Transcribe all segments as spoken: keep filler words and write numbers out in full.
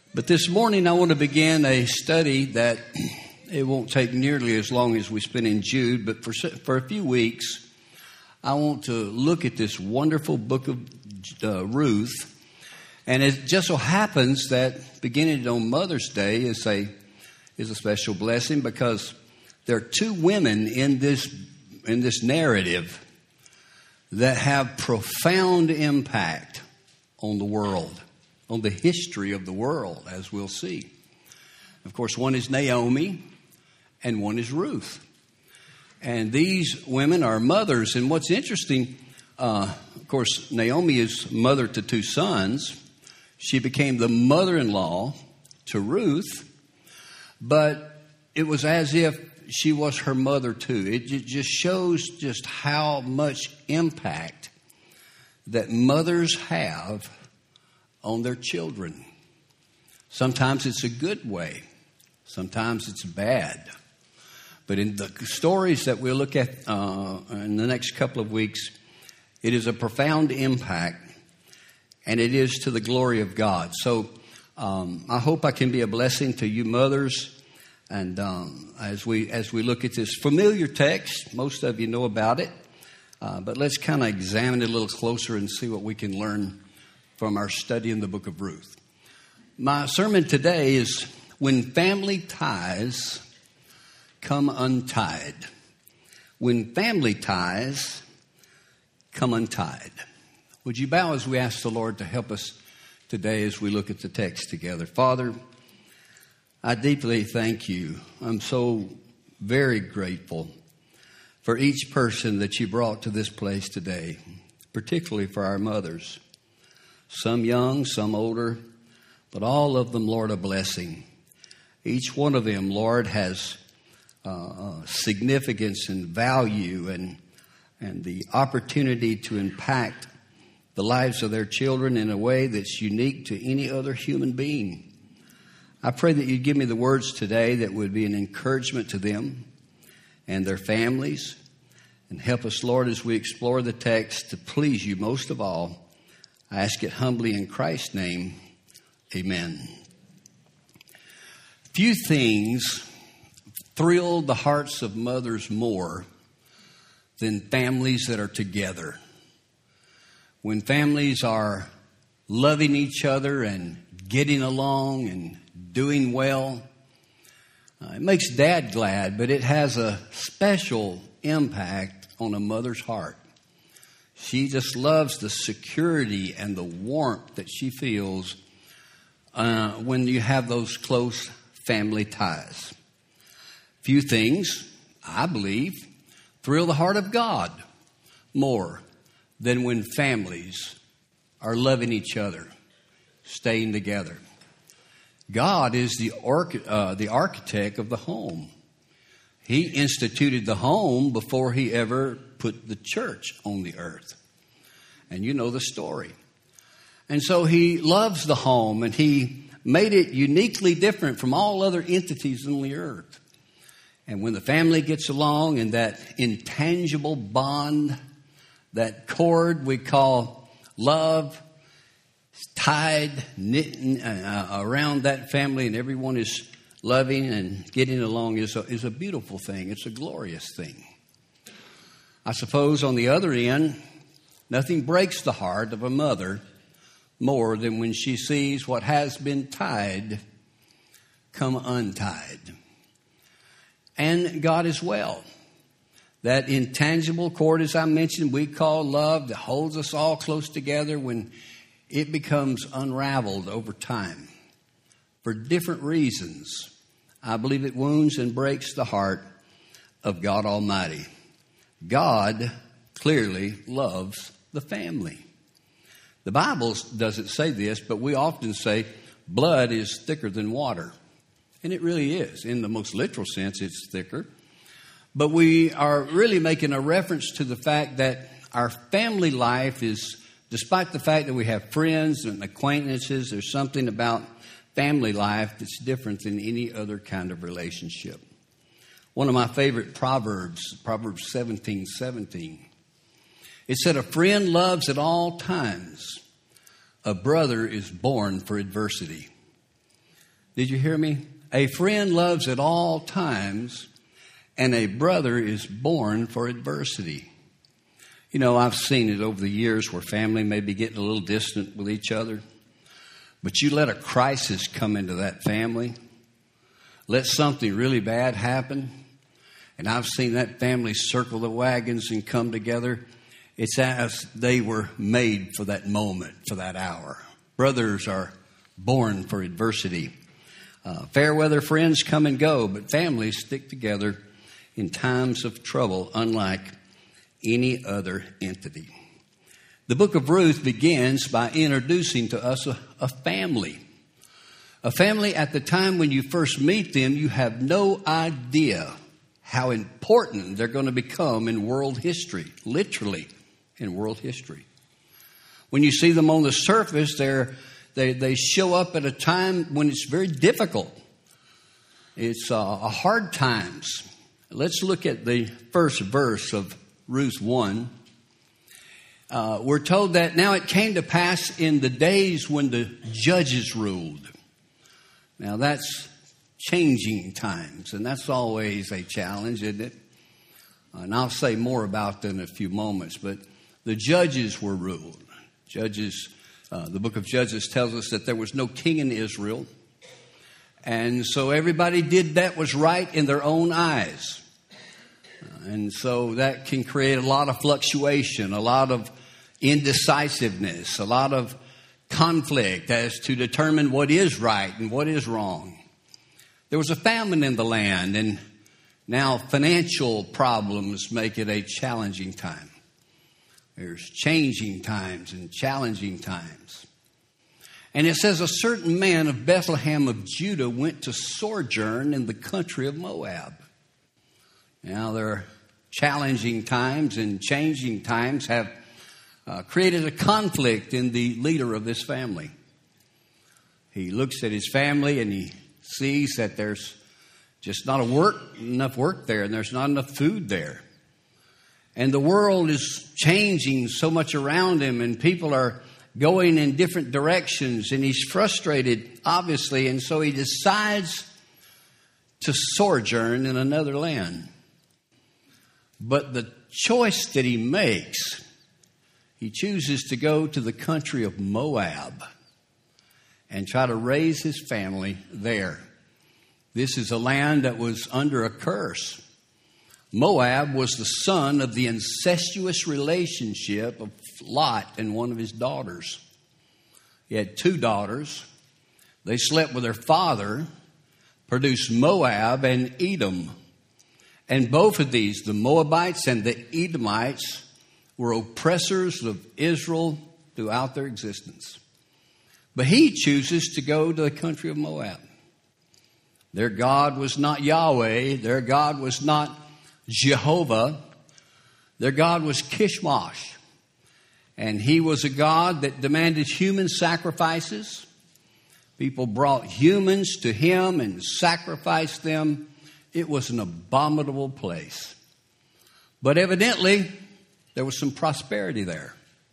But this morning I want to begin a study that it won't take nearly as long as we spent in Jude, but for for a few weeks I want to look at this wonderful book of uh, Ruth. And it just so happens that beginning on Mother's Day is a is a special blessing because there are two women in this in this narrative that have profound impact on the world, on the history of the world, as we'll see. Of course, one is Naomi and one is Ruth. And these women are mothers. And what's interesting, uh, of course, Naomi is mother to two sons. She became the mother-in-law to Ruth, but it was as if she was her mother too. It just shows just how much impact that mothers have on their children. Sometimes it's a good way. Sometimes it's bad. But in the stories that we'll look at uh, in the next couple of weeks, it is a profound impact, and it is to the glory of God. So um, I hope I can be a blessing to you mothers. And um, as we as we look at this familiar text, most of you know about it, uh, but let's kind of examine it a little closer and see what we can learn from our study in the book of Ruth. My sermon today is When Family Ties Come Untied. When family ties come untied. Would you bow as we ask the Lord to help us today as we look at the text together? Father, I deeply thank you. I'm so very grateful for each person that you brought to this place today, particularly for our mothers. Some young, some older, but all of them, Lord, a blessing. Each one of them, Lord, has uh, significance and value and, and the opportunity to impact the lives of their children in a way that's unique to any other human being. I pray that you'd give me the words today that would be an encouragement to them and their families, and help us, Lord, as we explore the text to please you most of all. I ask it humbly in Christ's name. Amen. Few things thrill the hearts of mothers more than families that are together. When families are loving each other and getting along and doing well, uh, it makes Dad glad, but it has a special impact on a mother's heart. She just loves the security and the warmth that she feels uh, when you have those close family ties. Few things, I believe, thrill the heart of God more than when families are loving each other, staying together. God is the arch- uh, the architect of the home. He instituted the home before he ever put the church on the earth. And you know the story. And so he loves the home, and he made it uniquely different from all other entities on the earth. And when the family gets along and that intangible bond, that cord we call love, tied, knitting uh, around that family, and everyone is loving and getting along is a, is a beautiful thing. It's a glorious thing. I suppose on the other end, nothing breaks the heart of a mother more than when she sees what has been tied come untied. And God as well. That intangible cord, as I mentioned, we call love, that holds us all close together, when it becomes unraveled over time for different reasons, I believe it wounds and breaks the heart of God Almighty. God clearly loves the family. The Bible doesn't say this, but we often say blood is thicker than water. And it really is. In the most literal sense, it's thicker. But we are really making a reference to the fact that our family life is, despite the fact that we have friends and acquaintances, there's something about family life that's different than any other kind of relationship. One of my favorite proverbs, Proverbs seventeen seventeen. It said, a friend loves at all times. A brother is born for adversity. Did you hear me? A friend loves at all times, and a brother is born for adversity. You know, I've seen it over the years where family may be getting a little distant with each other, but you let a crisis come into that family, let something really bad happen, and I've seen that family circle the wagons and come together. It's as they were made for that moment, for that hour. Brothers are born for adversity. Uh, fair weather friends come and go, but families stick together in times of trouble, unlike any other entity. The book of Ruth begins by introducing to us a, a family. A family at the time when you first meet them, you have no idea how important they're going to become in world history, literally in world history. When you see them on the surface, they're, they they show up at a time when it's very difficult. It's uh, hard times. Let's look at the first verse of Ruth one. Uh, we're told that now it came to pass in the days when the judges ruled. Now that's changing times, and that's always a challenge, isn't it? And I'll say more about that in a few moments, but the judges were ruled. Judges, uh, the book of Judges tells us that there was no king in Israel. And so everybody did that was right in their own eyes. Uh, and so that can create a lot of fluctuation, a lot of indecisiveness, a lot of conflict as to determine what is right and what is wrong. There was a famine in the land, and now financial problems make it a challenging time. There's changing times and challenging times. And it says, a certain man of Bethlehem of Judah went to sojourn in the country of Moab. Now, there are challenging times, and changing times have uh, created a conflict in the leader of this family. He looks at his family and he sees that there's just not a work, enough work there, and there's not enough food there. And the world is changing so much around him, and people are going in different directions, and he's frustrated, obviously, and so he decides to sojourn in another land. But the choice that he makes, he chooses to go to the country of Moab and try to raise his family there. This is a land that was under a curse. Moab was the son of the incestuous relationship of Lot and one of his daughters. He had two daughters. They slept with their father, produced Moab and Edom. And both of these, the Moabites and the Edomites, were oppressors of Israel throughout their existence. But he chooses to go to the country of Moab. Their God was not Yahweh. Their God was not Jehovah. Their God was Kishmosh. And he was a God that demanded human sacrifices. People brought humans to him and sacrificed them. It was an abominable place. But evidently, there was some prosperity there.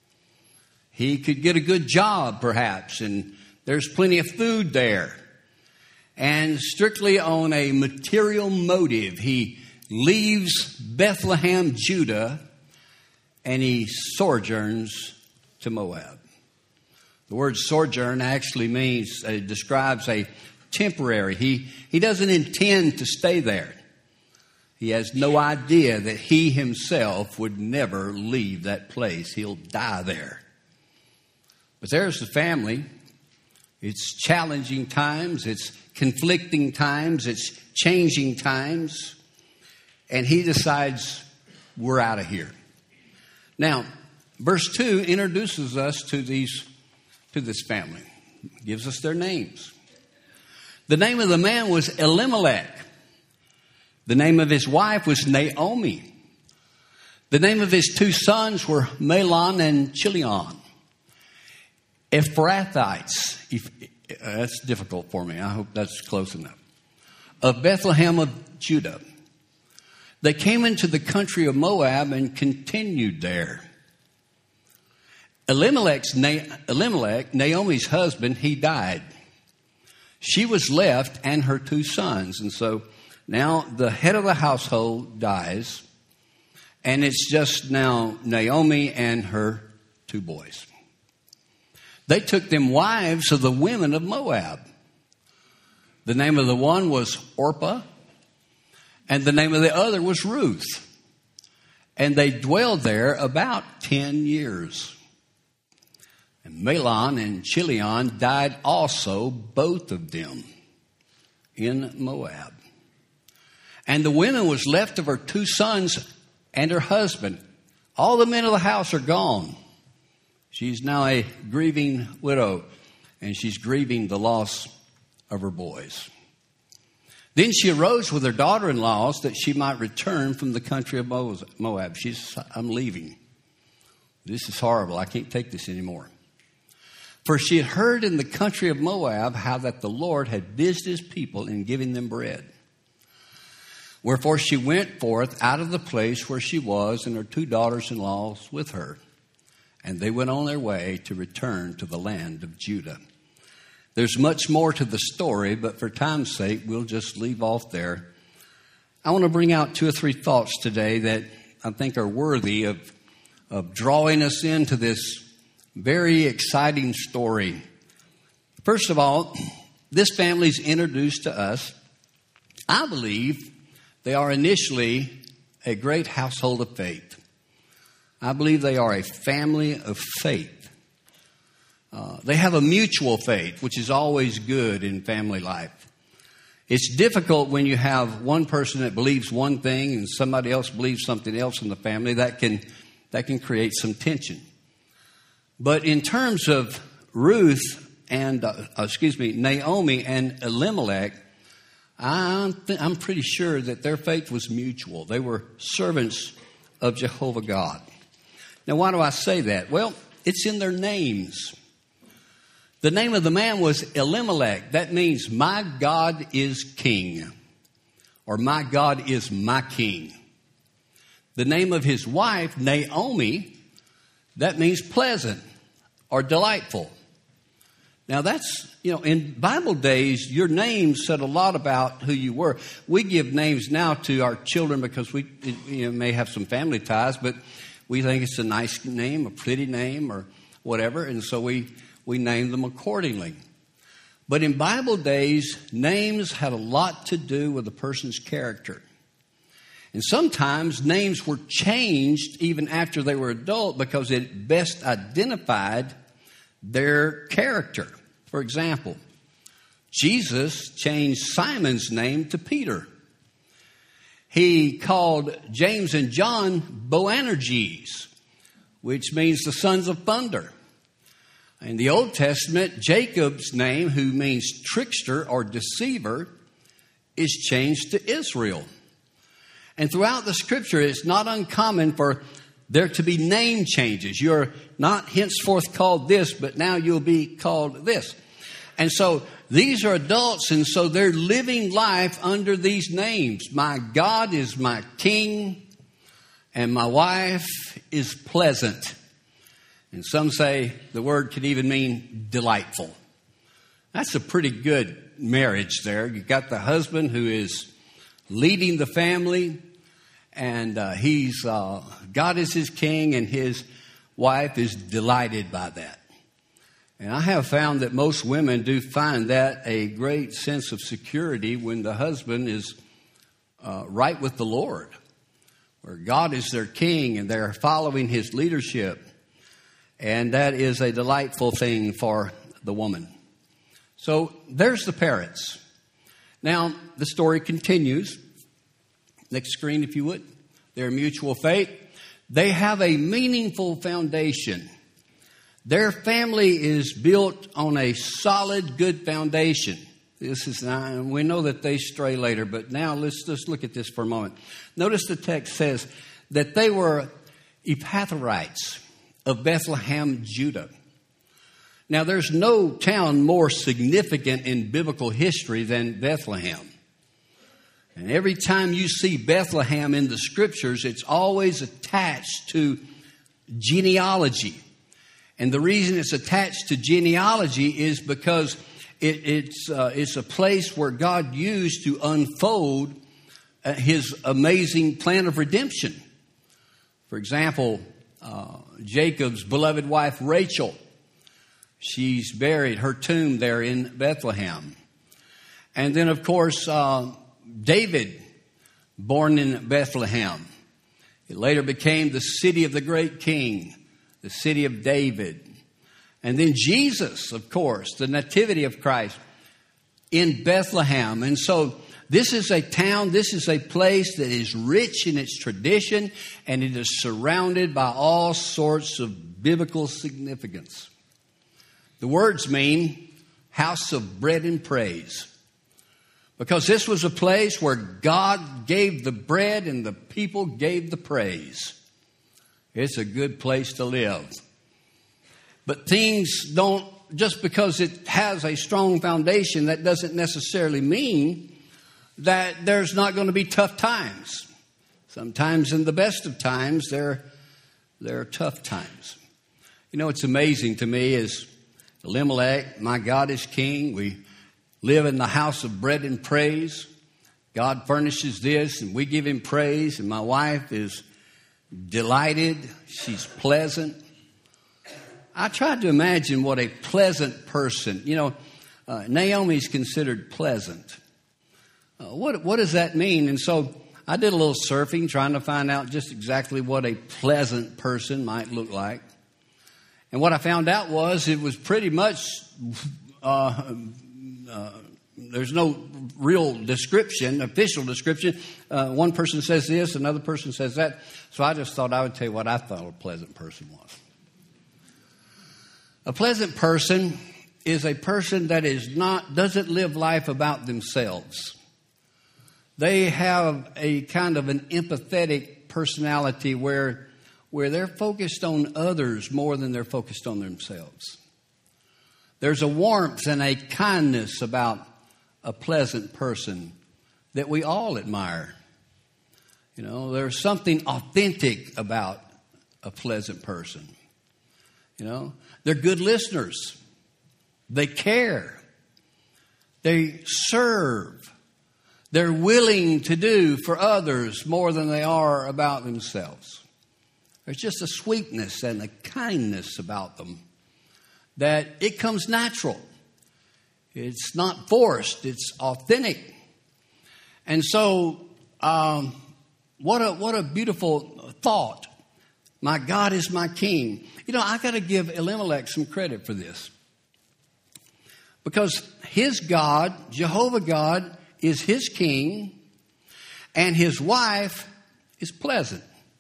He could get a good job, perhaps, and there's plenty of food there. And strictly on a material motive, he leaves Bethlehem, Judah, and he sojourns to Moab. The word sojourn actually means, uh, describes a temporary. He, he doesn't intend to stay there. He has no idea that he himself would never leave that place. He'll die there. But there's the family. It's challenging times. It's conflicting times. It's changing times. And he decides, we're out of here. Now, verse two introduces us to these, to this family. Gives us their names. The name of the man was Elimelech. The name of his wife was Naomi. The name of his two sons were Mahlon and Chilion. Ephrathites. If, uh, that's difficult for me. I hope that's close enough. Of Bethlehem of Judah. They came into the country of Moab and continued there. Elimelech's Na- Elimelech, Naomi's husband, he died. she was left and her two sons. And so now the head of the household dies, and it's just now Naomi and her two boys. They took them wives of the women of Moab. The name of the one was Orpah, and the name of the other was Ruth. And they dwelled there about ten years. And Mahlon and Chilion died also, both of them, in Moab. And the woman was left of her two sons and her husband. All the men of the house are gone. She's now a grieving widow, and she's grieving the loss of her boys. Then she arose with her daughter-in-laws that she might return from the country of Moab. She's, I'm leaving. This is horrible. I can't take this anymore. For she had heard in the country of Moab how that the Lord had visited his people in giving them bread. Wherefore she went forth out of the place where she was, and her two daughters-in-laws with her. And they went on their way to return to the land of Judah. There's much more to the story, but for time's sake, we'll just leave off there. I want to bring out two or three thoughts today that I think are worthy of, of drawing us into this very exciting story. First of all, this family is introduced to us. I believe they are initially a great household of faith. I believe they are a family of faith. Uh, they have a mutual faith, which is always good in family life. It's difficult when you have one person that believes one thing and somebody else believes something else in the family. That can that can create some tension. But in terms of Ruth and uh, excuse me, Naomi and Elimelech, I'm th- I'm pretty sure that their faith was mutual. They were servants of Jehovah God. Now, why do I say that? Well, it's in their names. The name of the man was Elimelech. That means my God is king, or my God is my king. The name of his wife, Naomi, that means pleasant or delightful. Now that's, you know, in Bible days, your name said a lot about who you were. We give names now to our children because we you know, may have some family ties, but we think it's a nice name, a pretty name, or whatever, and so we, we name them accordingly. But in Bible days, names had a lot to do with a person's character. And sometimes names were changed even after they were adult because it best identified their character. For example, Jesus changed Simon's name to Peter. He called James and John Boanerges, which means the sons of thunder. In the Old Testament, Jacob's name, who means trickster or deceiver, is changed to Israel. And throughout the scripture, it's not uncommon for there to be name changes. You're not henceforth called this, but now you'll be called this. And so these are adults, and so they're living life under these names. My God is my king, and my wife is pleasant. And some say the word could even mean delightful. That's a pretty good marriage there. You've got the husband who is leading the family, and uh, he's uh, God is his king, and his wife is delighted by that. And I have found that most women do find that a great sense of security when the husband is uh, right with the Lord, where God is their king and they're following his leadership. And that is a delightful thing for the woman. So there's the parents. Now, the story continues. Next screen, if you would. Their mutual faith. They have a meaningful foundation. Their family is built on a solid, good foundation. This is not, we know that they stray later, but now let's just look at this for a moment. Notice the text says that they were Epathrites of Bethlehem, Judah. Now, there's no town more significant in biblical history than Bethlehem. And every time you see Bethlehem in the scriptures, it's always attached to genealogy. And the reason it's attached to genealogy is because it, it's, uh, it's a place where God used to unfold uh, his amazing plan of redemption. For example, uh, Jacob's beloved wife, Rachel, she's buried, her tomb there in Bethlehem. And then, of course, uh, David, born in Bethlehem. It later became the city of the great king, the city of David. And then Jesus, of course, the nativity of Christ in Bethlehem. And so this is a town, this is a place that is rich in its tradition, and it is surrounded by all sorts of biblical significance. The words mean house of bread and praise. Because this was a place where God gave the bread and the people gave the praise. It's a good place to live. But things don't, just because it has a strong foundation, that doesn't necessarily mean that there's not going to be tough times. Sometimes in the best of times, there, there are tough times. You know, it's amazing to me is Elimelech, my God is king. We live in the house of bread and praise. God furnishes this and we give him praise. And my wife is delighted. She's pleasant. I tried to imagine what a pleasant person, you know, uh, Naomi's considered pleasant. Uh, what, what does that mean? And so I did a little surfing trying to find out just exactly what a pleasant person might look like. And what I found out was it was pretty much... Uh, Uh, there's no real description, official description. Uh, one person says this, another person says that. So I just thought I would tell you what I thought a pleasant person was. A pleasant person is a person that is not, doesn't live life about themselves. They have a kind of an empathetic personality where, where they're focused on others more than they're focused on themselves. There's a warmth and a kindness about a pleasant person that we all admire. You know, there's something authentic about a pleasant person. You know, they're good listeners. They care. They serve. They're willing to do for others more than they are about themselves. There's just a sweetness and a kindness about them that it comes natural. It's not forced. It's authentic. And so, um, what a what a beautiful thought. My God is my king. You know, I got to give Elimelech some credit for this. Because his God, Jehovah God, is his king, and his wife is pleasant.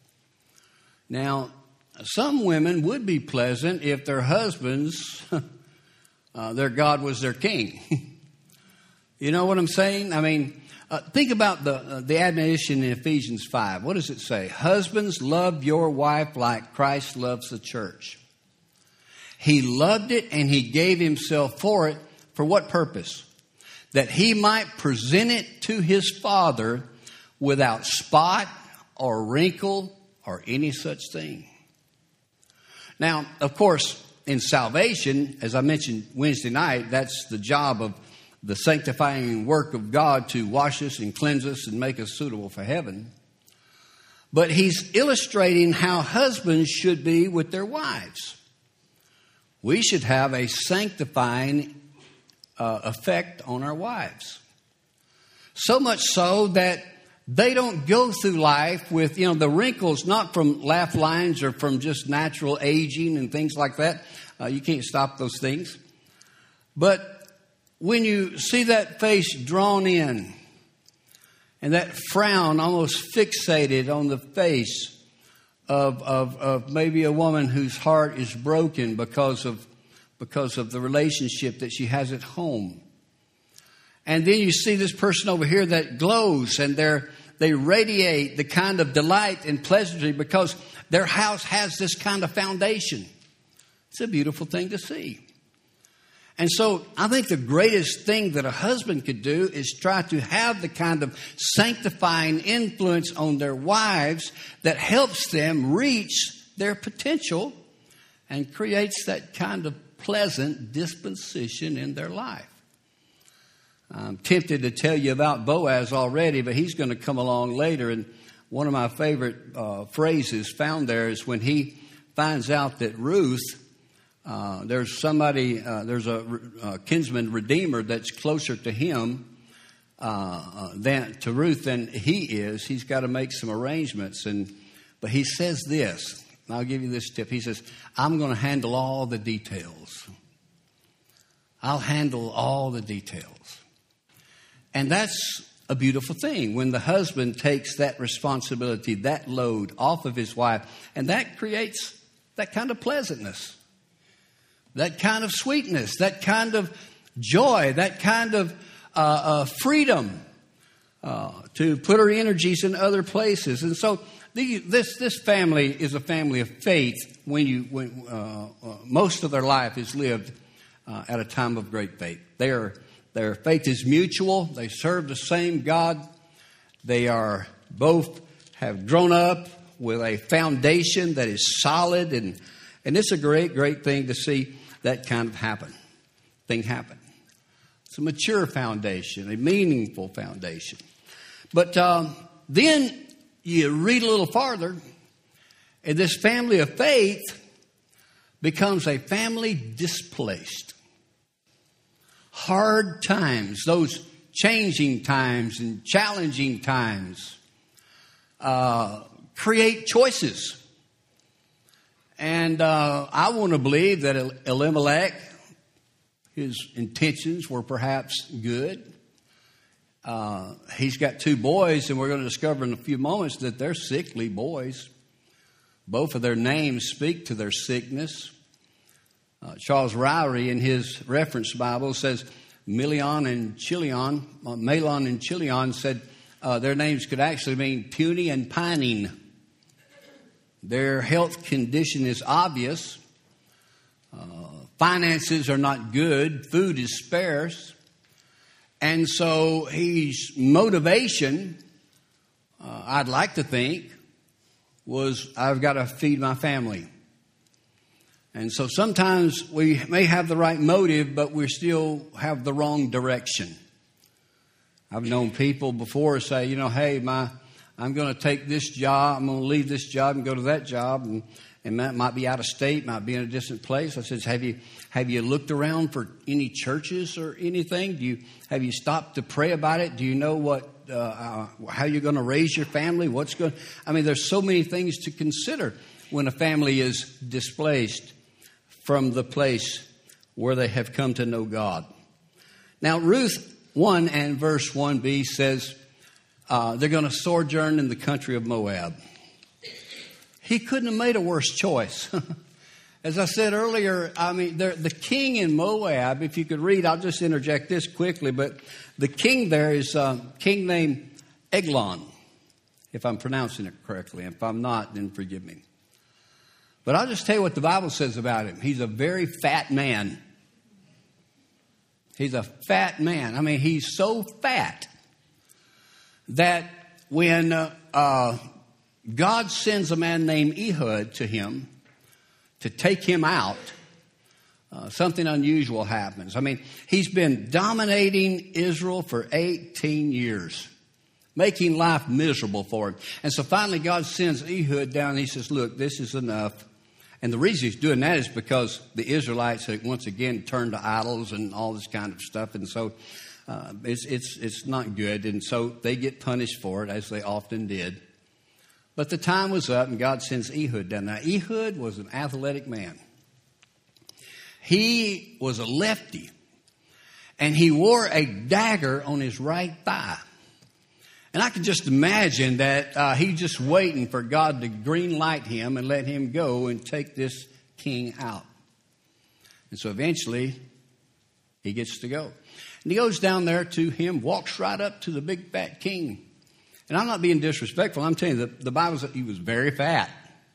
Now, some women would be pleasant if their husbands, uh, their God was their king. You know what I'm saying? I mean, uh, think about the uh, the admonition in Ephesians five. What does it say? Husbands, love your wife like Christ loves the church. He loved it and he gave himself for it. For what purpose? That he might present it to his Father without spot or wrinkle or any such thing. Now, of course, in salvation, as I mentioned Wednesday night, that's the job of the sanctifying work of God to wash us and cleanse us and make us suitable for heaven. But he's illustrating how husbands should be with their wives. We should have a sanctifying uh, effect on our wives. So much so that they don't go through life with, you know, the wrinkles, not from laugh lines or from just natural aging and things like that. Uh, you can't stop those things. But when you see that face drawn in and that frown almost fixated on the face of, of, of maybe a woman whose heart is broken because of, because of the relationship that she has at home. And then you see this person over here that glows and they're, they radiate the kind of delight and pleasantry because their house has this kind of foundation. It's a beautiful thing to see. And so I think the greatest thing that a husband could do is try to have the kind of sanctifying influence on their wives that helps them reach their potential and creates that kind of pleasant disposition in their life. I'm tempted to tell you about Boaz already, but he's going to come along later. And one of my favorite uh, phrases found there is when he finds out that Ruth, uh, there's somebody, uh, there's a, a kinsman redeemer that's closer to him uh, than to Ruth than he is. He's got to make some arrangements, and but he says this. I'll give you this tip. He says, "I'm going to handle all the details. I'll handle all the details," and that's a beautiful thing when the husband takes that responsibility, that load off of his wife, and that creates that kind of pleasantness, that kind of sweetness, that kind of joy, that kind of uh, uh, freedom uh, to put her energies in other places. And so the, this this family is a family of faith. When you when uh, uh, most of their life is lived uh, at a time of great faith. They are. Their faith is mutual. They serve the same God. They are both have grown up with a foundation that is solid, and and it's a great, great thing to see that kind of happen. Thing happen. It's a mature foundation, a meaningful foundation. But um, then you read a little farther, and this family of faith becomes a family displaced. Hard times, those changing times and challenging times, uh, create choices. And uh, I want to believe that Elimelech, his intentions were perhaps good. Uh, he's got two boys, and we're going to discover in a few moments that they're sickly boys. Both of their names speak to their sickness. Uh, Charles Ryrie, in his reference Bible, says Milion and Chilion, uh, Malon and Chilion said uh, their names could actually mean puny and pining. Their health condition is obvious. Uh, finances are not good. Food is sparse. And so his motivation, uh, I'd like to think, was I've got to feed my family. And so sometimes we may have the right motive, but we still have the wrong direction. I've known people before say, you know, hey, my, I'm going to take this job, I'm going to leave this job and go to that job, and, and that might be out of state, might be in a distant place. I said, have you have you looked around for any churches or anything? Do you have you stopped to pray about it? Do you know what uh, uh, how you're going to raise your family? What's going? I mean, there's so many things to consider when a family is displaced from the place where they have come to know God. Now, Ruth one and verse one b says uh, they're going to sojourn in the country of Moab. He couldn't have made a worse choice. As I said earlier, I mean, the king in Moab, if you could read, I'll just interject this quickly, but the king there is a king named Eglon, if I'm pronouncing it correctly. If I'm not, then forgive me. But I'll just tell you what the Bible says about him. He's a very fat man. He's a fat man. I mean, he's so fat that when uh, uh, God sends a man named Ehud to him to take him out, uh, something unusual happens. I mean, he's been dominating Israel for eighteen years, making life miserable for him. And so finally God sends Ehud down and he says, look, this is enough. And the reason he's doing that is because the Israelites had once again turned to idols and all this kind of stuff. And so uh, it's, it's, it's not good. And so they get punished for it, as they often did. But the time was up and God sends Ehud down. Now, Ehud was an athletic man. He was a lefty. And he wore a dagger on his right thigh. And I can just imagine that uh, he's just waiting for God to green light him and let him go and take this king out. And so eventually he gets to go. And he goes down there to him, walks right up to the big fat king. And I'm not being disrespectful. I'm telling you, the, the Bible says he was very fat.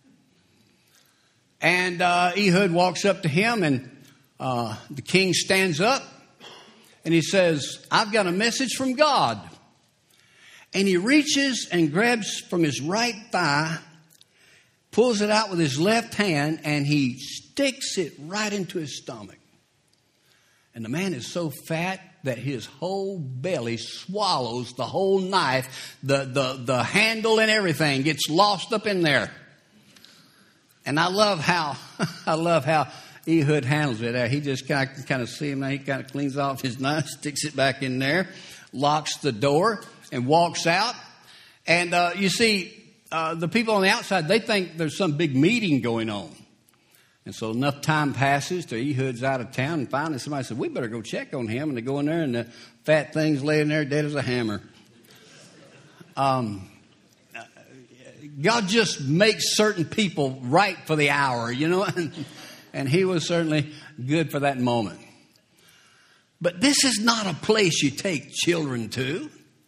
And uh, Ehud walks up to him, and uh, the king stands up. And he says, I've got a message from God. And he reaches and grabs from his right thigh, pulls it out with his left hand, and he sticks it right into his stomach. And the man is so fat, that his whole belly swallows the whole knife, the, the, the handle and everything gets lost up in there. And I love how, I love how Ehud handles it. He just kind of, kind of see him, he kind of cleans off his knife, sticks it back in there, locks the door, and walks out. And uh, you see, uh, the people on the outside, they think there's some big meeting going on. And so enough time passes to Ehud's out of town, and finally somebody said, we better go check on him. And they go in there, and the fat thing's laying there dead as a hammer. Um, God just makes certain people right for the hour, you know, and, and he was certainly good for that moment. But this is not a place you take children to.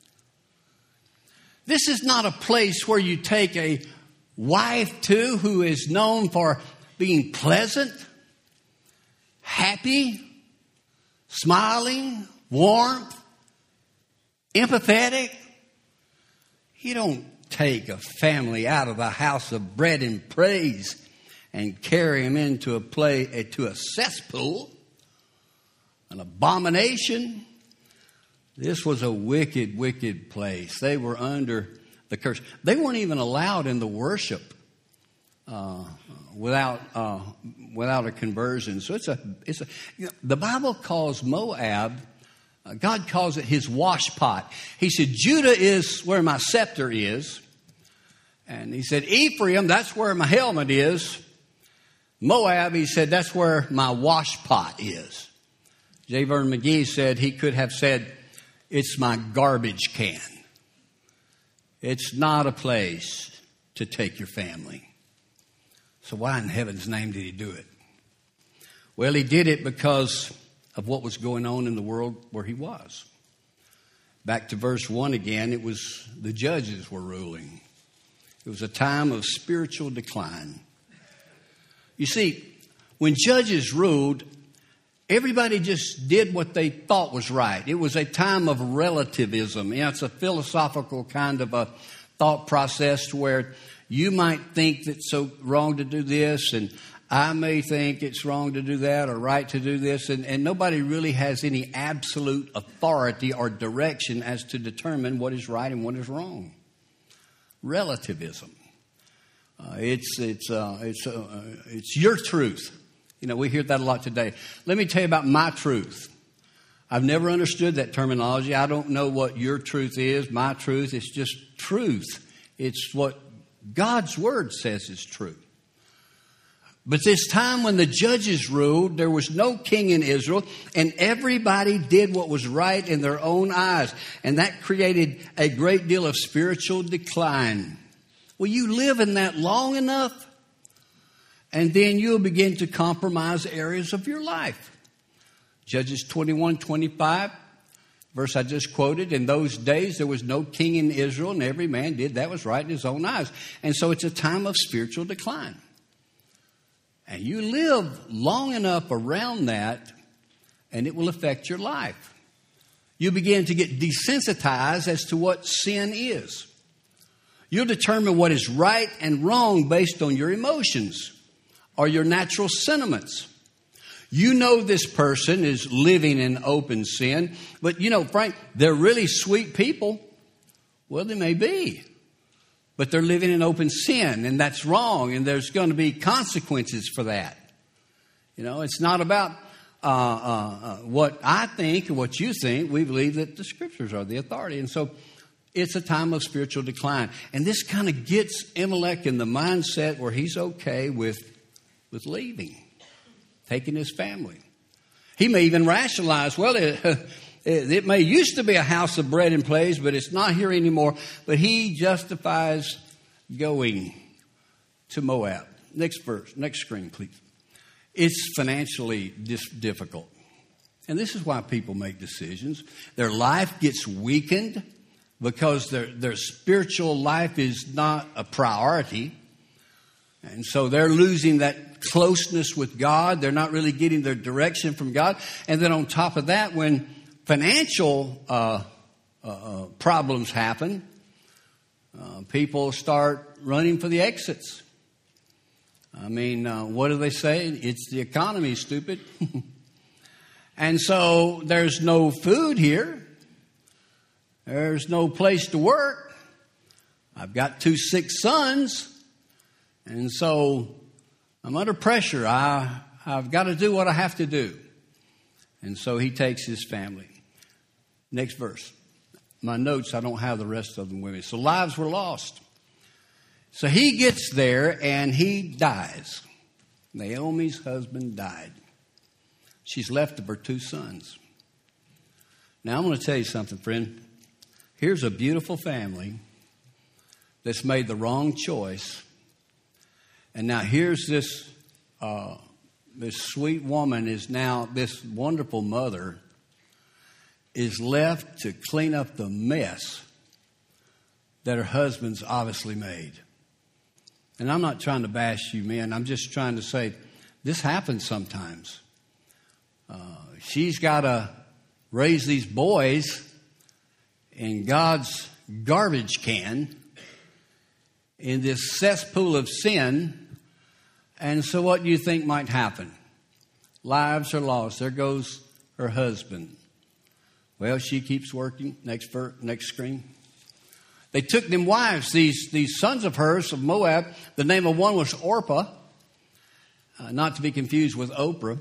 This is not a place where you take a wife to who is known for being pleasant, happy, smiling, warmth, empathetic. You don't take a family out of the house of bread and praise and carry them into a play to a cesspool, an abomination. This was a wicked, wicked place. They were under the curse. They weren't even allowed in the worship uh, without uh, without a conversion. So it's a it's a you know, the Bible calls Moab. Uh, God calls it his wash pot. He said, Judah is where my scepter is. And he said, Ephraim, that's where my helmet is. Moab, he said, that's where my wash pot is. J. Vernon McGee said he could have said, it's my garbage can. It's not a place to take your family. So why in heaven's name did he do it? Well, he did it because of what was going on in the world where he was. Back to verse one again, it was the judges were ruling. It was a time of spiritual decline. You see, when judges ruled, everybody just did what they thought was right. It was a time of relativism. You know, it's a philosophical kind of a thought process where you might think that it's so wrong to do this, and I may think it's wrong to do that or right to do this, and, and nobody really has any absolute authority or direction as to determine what is right and what is wrong. Relativism. Uh, it's it's uh, it's uh, it's your truth. You know, we hear that a lot today. Let me tell you about my truth. I've never understood that terminology. I don't know what your truth is, my truth. It's just truth. It's what God's word says is true. But this time when the judges ruled, there was no king in Israel, and everybody did what was right in their own eyes. And that created a great deal of spiritual decline. Well, you live in that long enough, and then you'll begin to compromise areas of your life. Judges twenty-one twenty-five, verse I just quoted, in those days there was no king in Israel, and every man did that was right in his own eyes. And so it's a time of spiritual decline. And you live long enough around that, and it will affect your life. You begin to get desensitized as to what sin is. You'll determine what is right and wrong based on your emotions or your natural sentiments. You know this person is living in open sin, but you know, Frank, they're really sweet people. Well, they may be. But they're living in open sin, and that's wrong, and there's going to be consequences for that. You know, it's not about uh, uh, uh, what I think or what you think. We believe that the Scriptures are the authority. And so it's a time of spiritual decline. And this kind of gets Amalek in the mindset where he's okay with, with leaving, taking his family. He may even rationalize, well, it, It may used to be a house of bread and praise, but it's not here anymore. But he justifies going to Moab. Next verse, next screen, please. It's financially dis- difficult. And this is why people make decisions. Their life gets weakened because their, their spiritual life is not a priority. And so they're losing that closeness with God. They're not really getting their direction from God. And then on top of that, when financial uh, uh, problems happen, uh, people start running for the exits. I mean, uh, what do they say? It's the economy, stupid. And so there's no food here. There's no place to work. I've got two sick sons. And so I'm under pressure. I, I've got to do what I have to do. And so he takes his family. Next verse. My notes, I don't have the rest of them with me. So lives were lost. So he gets there and he dies. Naomi's husband died. She's left of her two sons. Now I'm going to tell you something, friend. Here's a beautiful family that's made the wrong choice. And now here's this, uh, this sweet woman is now, this wonderful mother is left to clean up the mess that her husband's obviously made. And I'm not trying to bash you men. I'm just trying to say this happens sometimes. Uh, she's got to raise these boys in God's garbage can in this cesspool of sin. And so what do you think might happen? Lives are lost. There goes her husband. Well, she keeps working. Next ver- next screen. They took them wives, these, these sons of hers of Moab. The name of one was Orpah, uh, not to be confused with Oprah.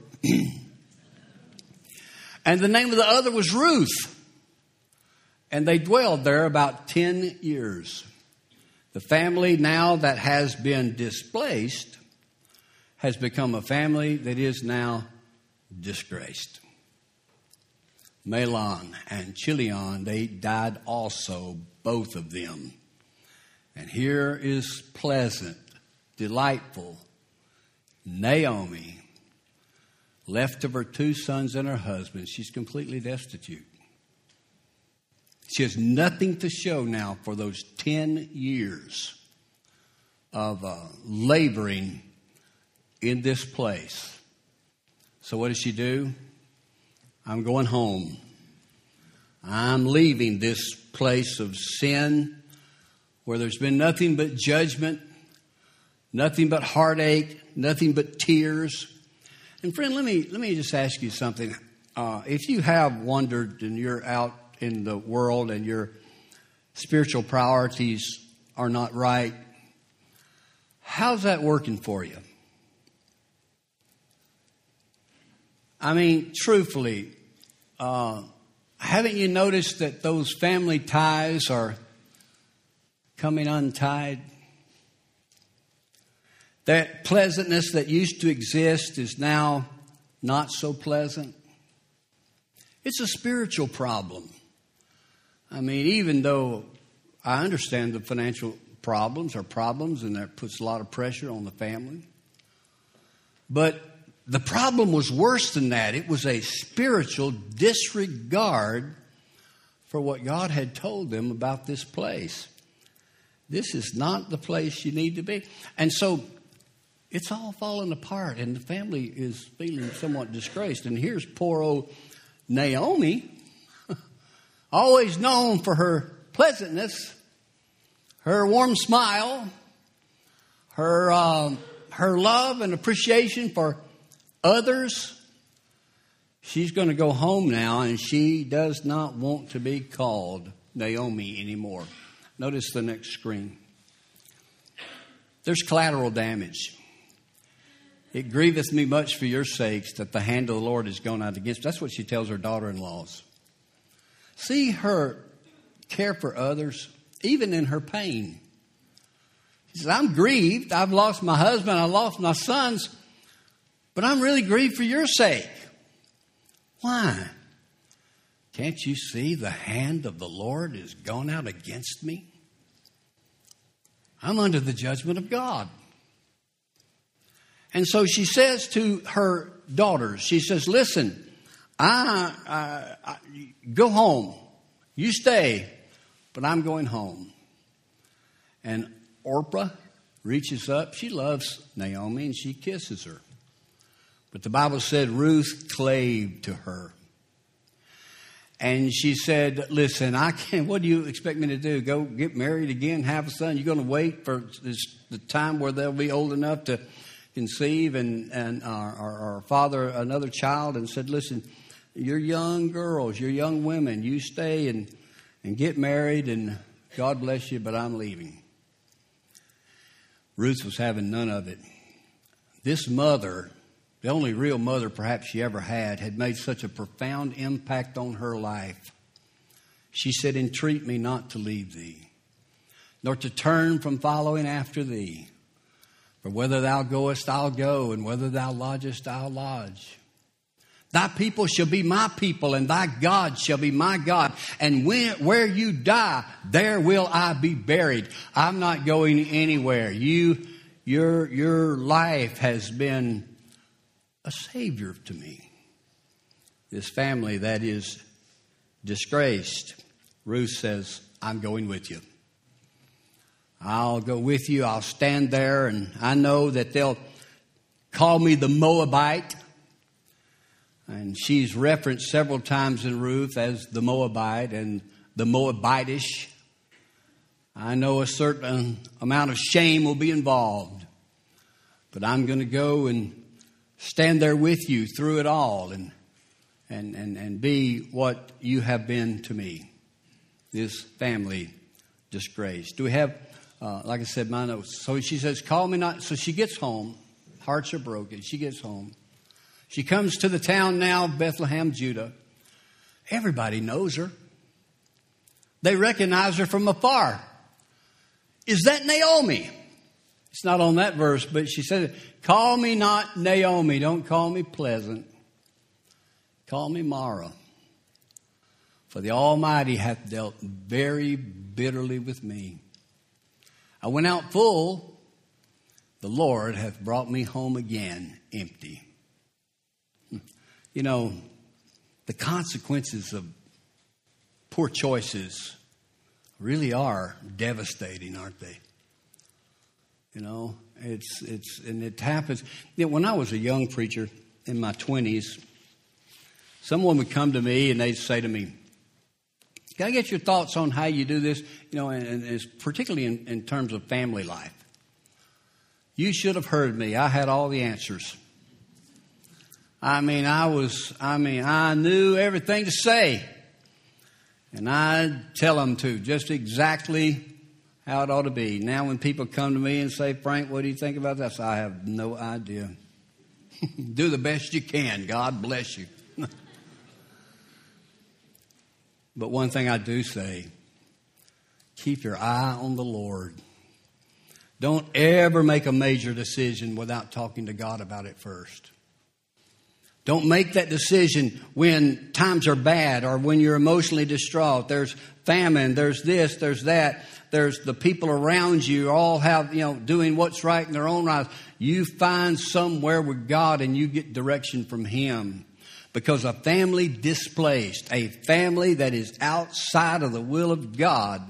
And the name of the other was Ruth. And they dwelled there about ten years. The family now that has been displaced has become a family that is now disgraced. Mahlon and Chilion, they died also, both of them. And here is pleasant, delightful Naomi, left of her two sons and her husband. She's completely destitute. She has nothing to show now for those ten years of uh, laboring in this place. So what does she do? I'm going home. I'm leaving this place of sin where there's been nothing but judgment, nothing but heartache, nothing but tears. And friend, let me let me just ask you something. Uh, if you have wondered and you're out in the world and your spiritual priorities are not right, how's that working for you? I mean, truthfully, uh, haven't you noticed that those family ties are coming untied? That pleasantness that used to exist is now not so pleasant. It's a spiritual problem. I mean, even though I understand the financial problems are problems and that puts a lot of pressure on the family, but the problem was worse than that. It was a spiritual disregard for what God had told them about this place. This is not the place you need to be. And so it's all falling apart, and the family is feeling somewhat disgraced. And here's poor old Naomi, always known for her pleasantness, her warm smile, her uh, her love and appreciation for others. She's going to go home now, and she does not want to be called Naomi anymore. Notice the next screen. There's collateral damage. It grieveth me much for your sakes that the hand of the Lord is gone out against. That's what she tells her daughter-in-laws. See her care for others, even in her pain. She says, I'm grieved. I've lost my husband. I lost my sons. But I'm really grieved for your sake. Why? Can't you see the hand of the Lord is gone out against me? I'm under the judgment of God. And so she says to her daughters, she says, listen, I, I, I go home. You stay, but I'm going home. And Orpah reaches up. She loves Naomi and she kisses her. But the Bible said Ruth clave to her. And she said, listen, I can't, what do you expect me to do? Go get married again, have a son? You're going to wait for this, the time where they'll be old enough to conceive and, and our, our, our father another child? And said, listen, your young girls, your young women, you stay and, and get married, and God bless you, but I'm leaving. Ruth was having none of it. This mother, the only real mother perhaps she ever had, had made such a profound impact on her life. She said, "Entreat me not to leave thee, nor to turn from following after thee. For whether thou goest, I'll go, and whether thou lodgest, I'll lodge. Thy people shall be my people, and thy God shall be my God. And when, where you die, there will I be buried." I'm not going anywhere. You, your, your life has been a savior to me. This family that is disgraced, Ruth says, "I'm going with you. I'll go with you. I'll stand there, and I know that they'll call me the Moabite." And she's referenced several times in Ruth as the Moabite and the Moabitish. I know a certain amount of shame will be involved, but I'm going to go and stand there with you through it all, and and and, and be what you have been to me. This family disgraced. Do we have, uh, like I said, my notes? So she says, "Call me not." So she gets home. Hearts are broken. She gets home. She comes to the town now, Bethlehem, Judah. Everybody knows her. They recognize her from afar. "Is that Naomi?" It's not on that verse, but she said, "Call me not Naomi. Don't call me pleasant. Call me Mara. For the Almighty hath dealt very bitterly with me. I went out full. The Lord hath brought me home again empty." You know, the consequences of poor choices really are devastating, aren't they? You know, it's, it's, and it happens. You know, when I was a young preacher in my twenties, someone would come to me and they'd say to me, "Can I get your thoughts on how you do this?" You know, and, and it's particularly in, in terms of family life. You should have heard me. I had all the answers. I mean, I was, I mean, I knew everything to say. And I'd tell them to, just exactly how it ought to be. Now when people come to me and say, "Frank, what do you think about this?" I have no idea. Do the best you can. God bless you. But one thing I do say, keep your eye on the Lord. Don't ever make a major decision without talking to God about it first. Don't make that decision when times are bad or when you're emotionally distraught. There's famine, there's this, there's that. There's the people around you all have, you know, doing what's right in their own lives. You find somewhere with God and you get direction from Him. Because a family displaced, a family that is outside of the will of God,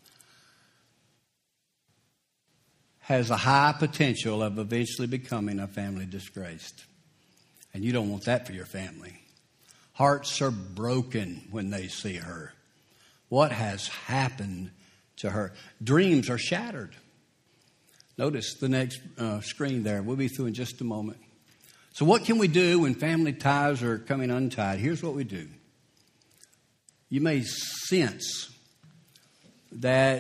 has a high potential of eventually becoming a family disgraced. And you don't want that for your family. Hearts are broken when they see her. What has happened to her? Dreams are shattered. Notice the next uh, screen there. We'll be through in just a moment. So what can we do when family ties are coming untied? Here's what we do. You may sense that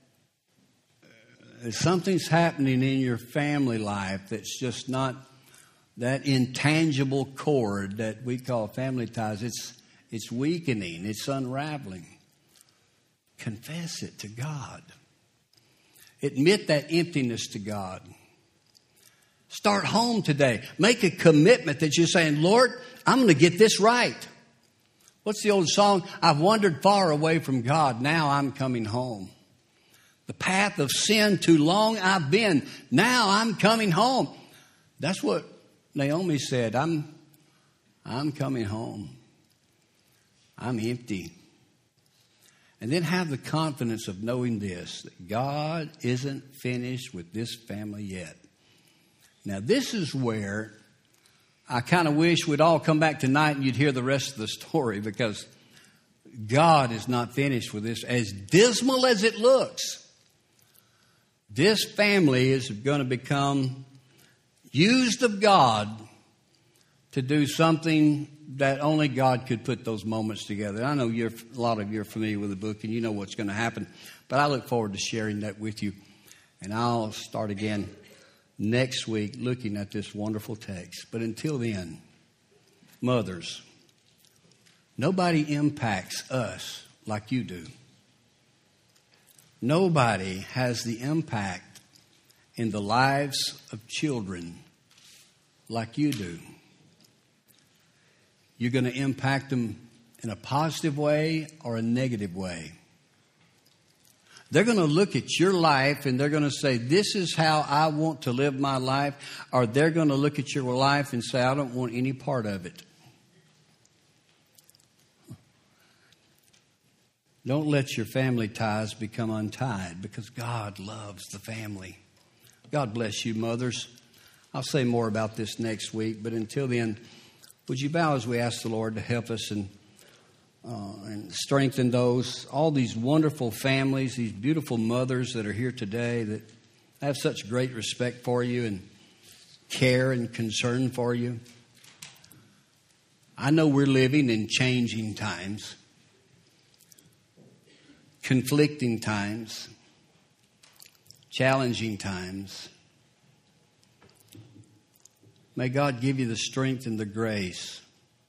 something's happening in your family life that's just not that intangible cord that we call family ties. It's, it's weakening. It's unraveling. Confess it to God. Admit that emptiness to God. Start home today. Make a commitment that you're saying, "Lord, I'm going to get this right." What's the old song? "I've wandered far away from God. Now I'm coming home. The path of sin too long I've been. Now I'm coming home." That's what Naomi said. I'm, I'm coming home. I'm empty. And then have the confidence of knowing this, that God isn't finished with this family yet. Now, this is where I kind of wish we'd all come back tonight and you'd hear the rest of the story, because God is not finished with this. As dismal as it looks, this family is going to become used of God to do something that only God could put those moments together. I know you're, a lot of you are familiar with the book and you know what's going to happen, but I look forward to sharing that with you. And I'll start again next week looking at this wonderful text. But until then, mothers, nobody impacts us like you do. Nobody has the impact in the lives of children like you do. You're going to impact them in a positive way or a negative way. They're going to look at your life and they're going to say, this is how I want to live my life. Or they're going to look at your life and say, I don't want any part of it. Don't let your family ties become untied, because God loves the family. God bless you, mothers. I'll say more about this next week, but until then, would you bow as we ask the Lord to help us and uh, and strengthen those, all these wonderful families, these beautiful mothers that are here today that have such great respect for you and care and concern for you. I know we're living in changing times, conflicting times, challenging times. May God give you the strength and the grace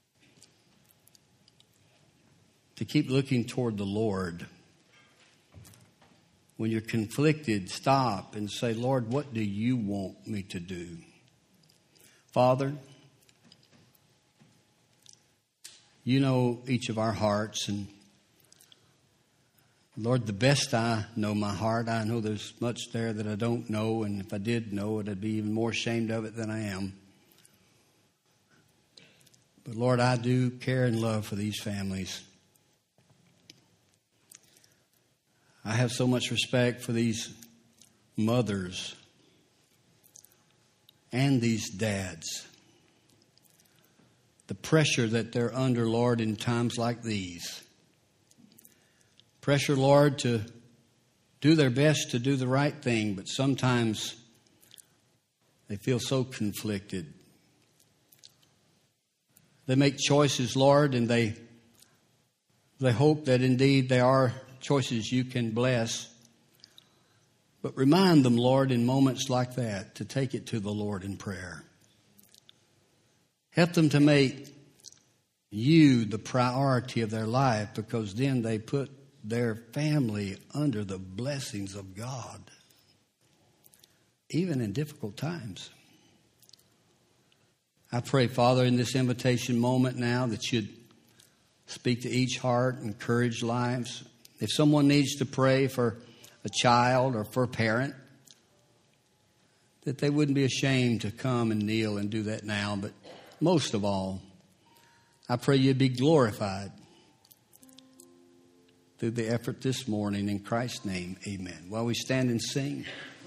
to keep looking toward the Lord. When you're conflicted, stop and say, Lord, what do you want me to do? Father, you know each of our hearts, and Lord, the best I know my heart, I know there's much there that I don't know, and if I did know it, I'd be even more ashamed of it than I am. But Lord, I do care and love for these families. I have so much respect for these mothers and these dads. The pressure that they're under, Lord, in times like these. Pressure, Lord, to do their best to do the right thing, but sometimes they feel so conflicted. They make choices, Lord, and they they hope that indeed they are choices you can bless. But remind them, Lord, in moments like that, to take it to the Lord in prayer. Help them to make you the priority of their life, because then they put their family under the blessings of God, even in difficult times. I pray, Father, in this invitation moment now that you'd speak to each heart, encourage lives. If someone needs to pray for a child or for a parent, that they wouldn't be ashamed to come and kneel and do that now. But most of all, I pray you'd be glorified through the effort this morning. In Christ's name, amen. While we stand and sing.